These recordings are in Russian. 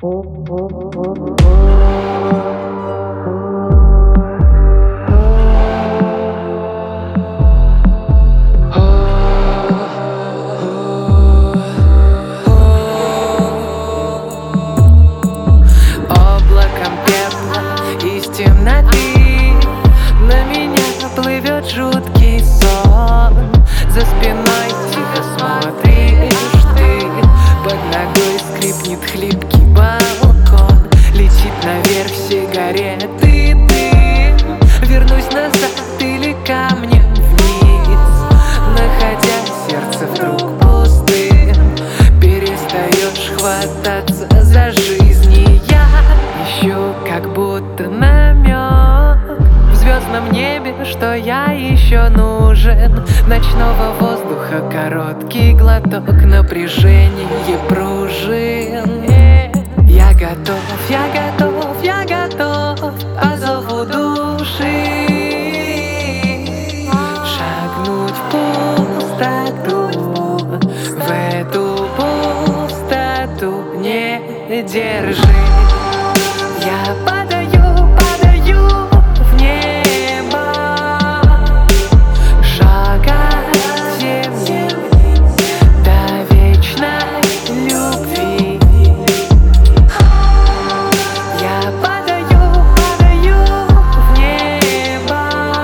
Облаком пепла из темноты на меня плывет жуткий сон. За спиной тихо смотришь ты, под ногой скрипнет хлипкий балкон. Летит наверх сигареты дым, вернусь назад или камнем вниз, находя сердце вдруг пустым. Перестаешь хвататься за жизнь, и я ищу как будто намек в звездном небе, что я еще нужен. Ночного воздуха короткий глоток, напряжение пружин. Я готов, я готов, я готов по зову души шагнуть в пустоту, в эту пустоту не держи. Я падаю, падаю в небо, шаг от земли до вечной любви. Я падаю, падаю в небо,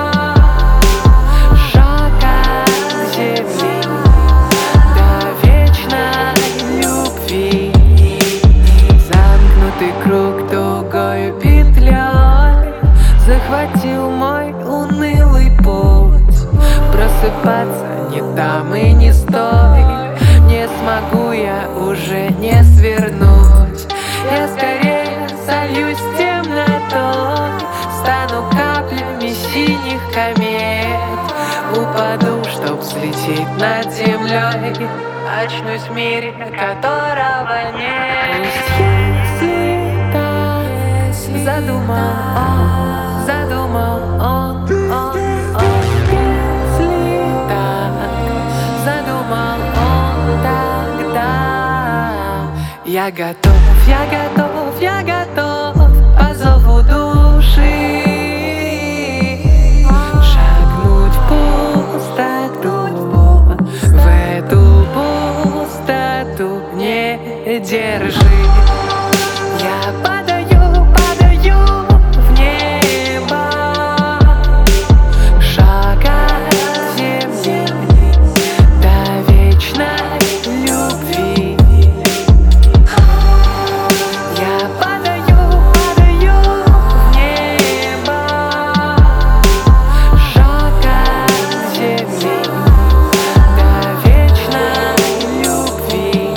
шаг от земли до вечной любви. Замкнутый круг тугой петлей захватил мой унылый путь. Просыпаться не там и не стой, не смогу я уже не свернуть. Я скорее сольюсь с темнотой, стану каплями синих комет, упаду, чтоб взлететь над землей, очнусь в мире, которого нет. Если так задумал он, если так задумал он, тогда я готов, я готов, я готов по зову души шагнуть в пустоту, в эту пустоту не держи. Я падаю, падаю в небо, шаг от земли до вечной любви. Я падаю, падаю в небо, шаг от земли до вечной любви.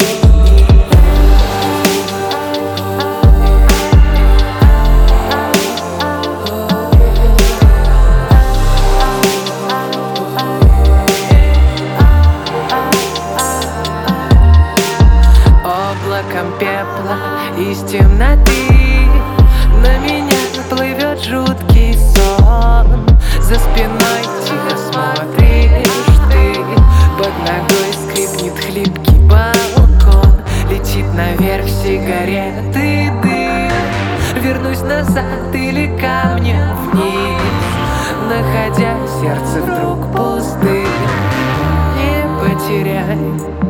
Облаком пепла из темноты на меня плывет жуткий сон. За спиной тихо смотришь ты, под ногой скрипнет хлипкий балкон. Летит наверх сигареты дым, вернусь назад или камнем вниз, находя сердце вдруг пустым. Не потеряй